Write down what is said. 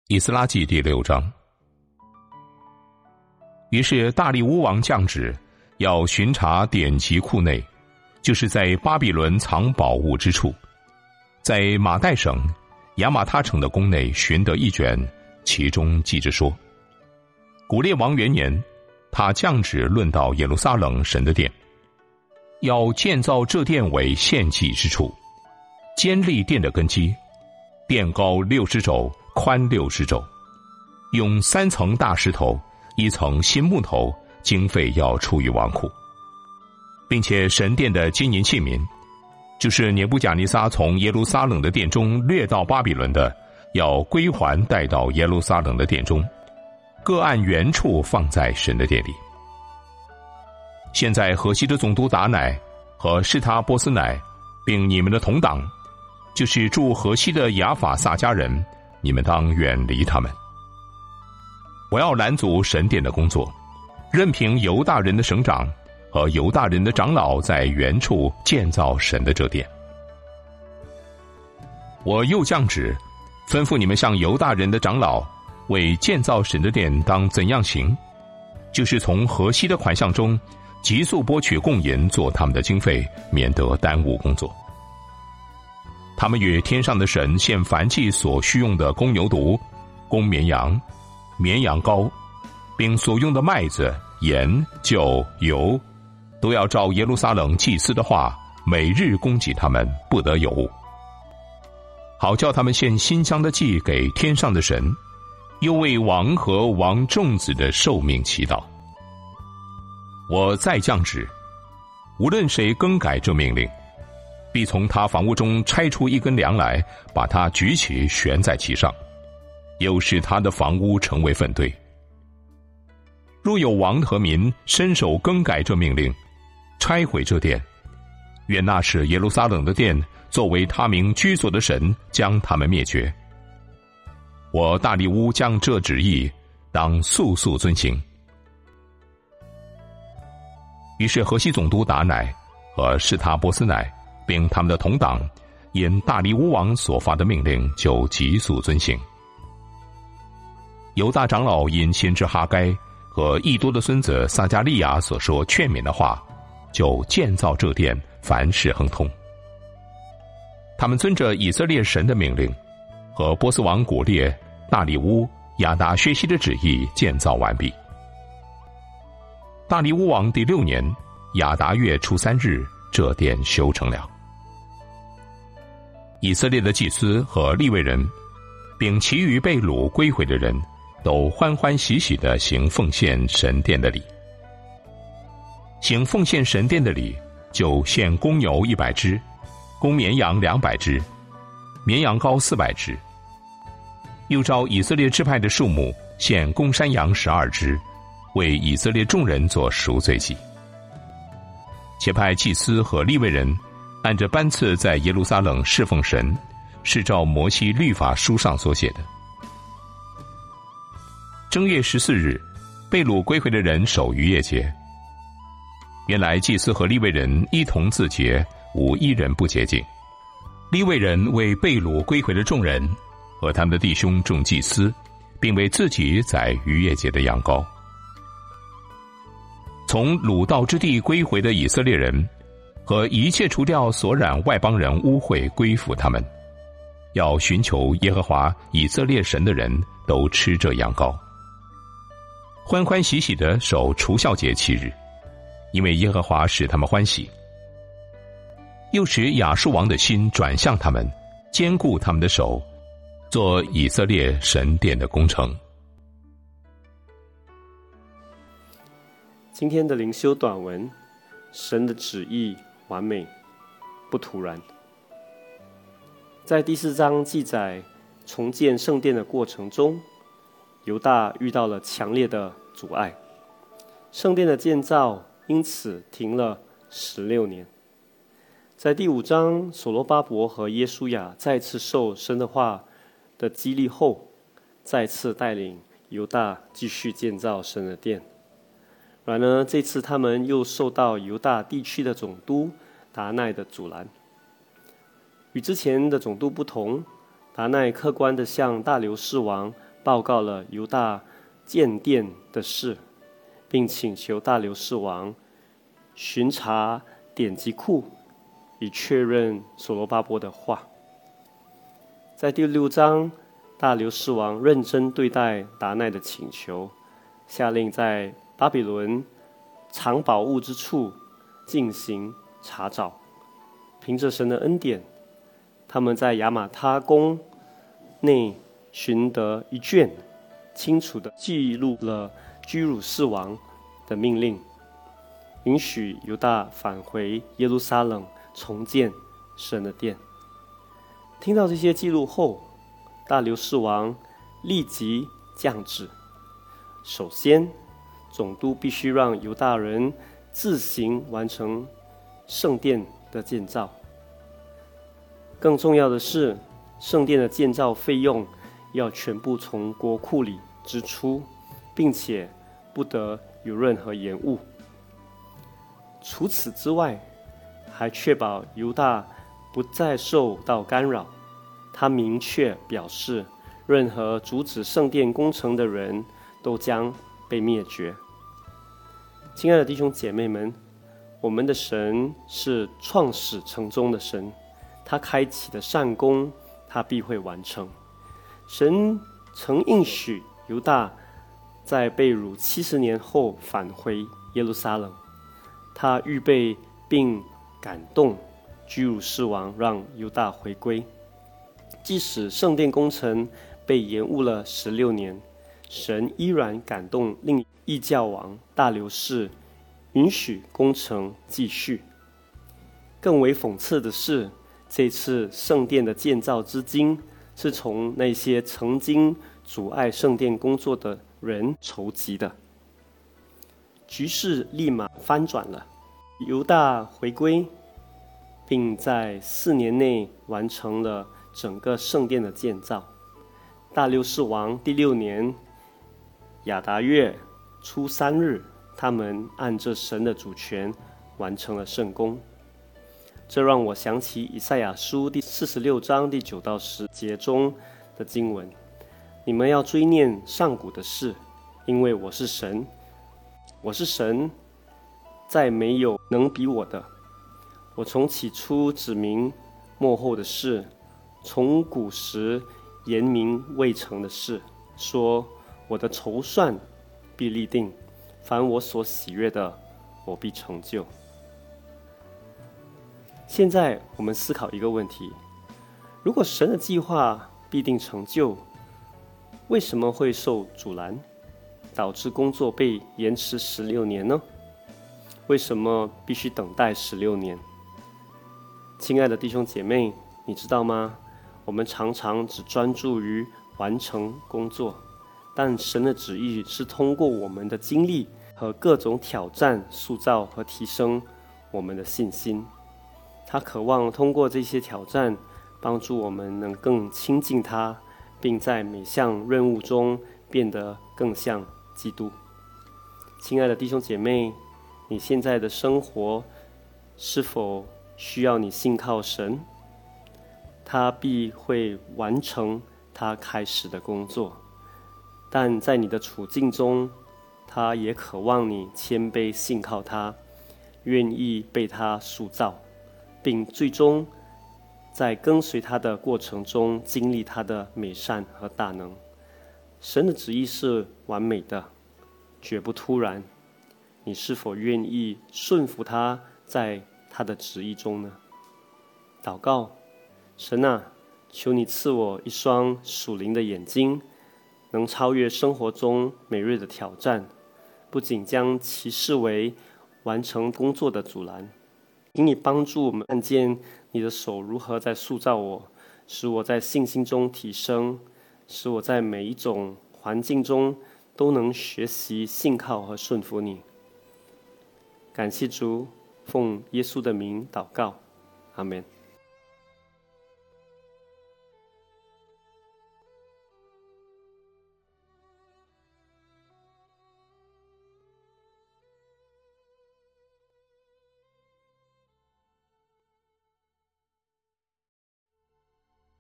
以斯拉记第6章。于是大利乌王降旨，要巡查典籍库内，就是在巴比伦藏宝物之处，在马代省亚马他城的宫内寻得一卷，其中记着说：古列王元年，他降旨论到耶路撒冷神的殿，要建造这殿为献祭之处，坚立殿的根基，殿高60肘，宽60肘，用3层大石头，1层新木头，经费要出于王库，并且神殿的金银器皿，就是ने布甲尼撒从耶路撒冷的殿中掠到巴比伦的，要归还带到耶路撒冷的殿中，各按原处放在神的殿里。现在河西的总督达乃和示他波斯乃，并你们的同党，就是住河西的亚法撒家人，你们当远离他们。我要拦阻神殿的工作，任凭犹大人的省长和犹大人的长老在原处建造神的这殿。我又降旨，吩咐你们向犹大人的长老为建造神的殿当怎样行，就是从河西的款项中急速拨取供银做他们的经费，免得耽误工作。他们与天上的神献燔祭所需用的公牛犊、公绵羊、绵羊羔，并所用的麦子、盐、酒、油，都要照耶路撒冷祭司的话，每日供给他们，不得有误，好叫他们献馨香的祭给天上的神，又为王和王众子的寿命祈祷。我再降旨，无论谁更改这命令，必从他房屋中拆出一根梁来，把它举起悬在其上，又使他的房屋成为粪堆。若有王和民伸手更改这命令，拆毁这殿，愿那使耶路撒冷的殿作为他名居所的神将他们灭绝。我大利乌将这旨意当速速遵行。于是河西总督达乃和示他波斯乃并他们的同党，因大利乌王所发的命令，就急速遵行。犹大长老因先知哈该和益多的孙子撒迦利亚所说劝勉的话，就建造这殿，凡事亨通。他们遵着以色列神的命令和波斯王古列、大利乌、亚达薛西的旨意建造完毕。大利乌王第6年亚达月初3日，这殿修成了。以色列的祭司和利未人，并其余被掳归回的人，都欢欢喜喜地行奉献神殿的礼。行奉献神殿的礼，就献公牛100只，公绵羊200只，绵羊羔400只。又照以色列支派的数目，献公山羊12只，为以色列众人做赎罪祭。且派祭司和利未人按着班次在耶路撒冷侍奉神，是照摩西律法书上所写的。正月14日，被掳归回的人守逾越节。原来祭司和利未人一同自洁，无一人不洁净。利未人为被掳归回的众人和他们的弟兄众祭司，并为自己宰逾越节的羊羔。从掳到之地归回的以色列人，和一切除掉所染外邦人污秽归附他们，要寻求耶和华以色列神的人，都吃这羊羔，欢欢喜喜地守除酵节7日，因为耶和华使他们欢喜。又使亚述王的心转向他们，坚固他们的手，做以色列神殿的工程。 今天的灵修短文，神的旨意完美，不突然。在第4章记载重建圣殿的过程中，犹大遇到了强烈的阻碍，圣殿的建造因此停了16年。在第5章，所罗巴伯和耶书亚再次受神的话的激励后，再次带领犹大继续建造神的殿。然而这次他们又受到犹大地区的总督达奈的阻拦。与之前的总督不同，达奈客观地向大流士王报告了犹大建殿的事，并请求大流士王巡查典籍库，以确认所罗巴伯的话。在第6章，大流士王认真对待达奈的请求，下令在巴比伦藏宝物之处进行查找。凭着神的恩典，他们在亚玛他宫内寻得一卷，清楚地记录了居鲁士王的命令，允许犹大返回耶路撒冷重建神的殿。听到这些记录后，大流士王立即降旨，首先总督必须让犹大人自行完成圣殿的建造。更重要的是，圣殿的建造费用要全部从国库里支出，并且不得有任何延误。除此之外，还确保犹大不再受到干扰。他明确表示，任何阻止圣殿工程的人都将被灭绝。亲爱的弟兄姐妹们，我们的神是创始成终的神，他开启的善功，他必会完成。神曾应许犹大在被掳70年后返回耶路撒冷，他预备并感动居鲁士王让犹大回归。即使圣殿工程被延误了16年，神依然感动另异教王大流士，允许工程继续。更为讽刺的是，这次圣殿的建造资金是从那些曾经阻碍圣殿工作的人筹集的。局势立马翻转了，犹大回归，并在4年内完成了整个圣殿的建造。大流士王第6年亚达月初3日，他们按着神的主权完成了圣工。这让我想起以赛亚书第46章第9到10节中的经文：你们要追念上古的事，因为我是神，我是神，再没有能比我的。我从起初指明末后的事，从古时言明未成的事，说我的筹算必立定，凡我所喜悦的，我必成就。现在我们思考一个问题：如果神的计划必定成就，为什么会受阻拦，导致工作被延迟16年呢？为什么必须等待16年？亲爱的弟兄姐妹，你知道吗？我们常常只专注于完成工作，但神的旨意是通过我们的经历和各种挑战塑造和提升我们的信心。他渴望通过这些挑战，帮助我们能更亲近他，并在每项任务中变得更像基督。亲爱的弟兄姐妹，你现在的生活是否需要你信靠神？他必会完成他开始的工作，但在你的处境中，他也渴望你谦卑信靠他，愿意被他塑造，并最终在跟随他的过程中经历他的美善和大能。神的旨意是完美的，绝不突然。你是否愿意顺服他在他的旨意中呢？祷告：神啊，求你赐我一双属灵的眼睛，能超越生活中每日的挑战，不仅将其视为完成工作的阻拦。请你帮助我们看见你的手如何在塑造我，使我在信心中提升，使我在每一种环境中都能学习信靠和顺服你。感谢主，奉耶稣的名祷告，阿们。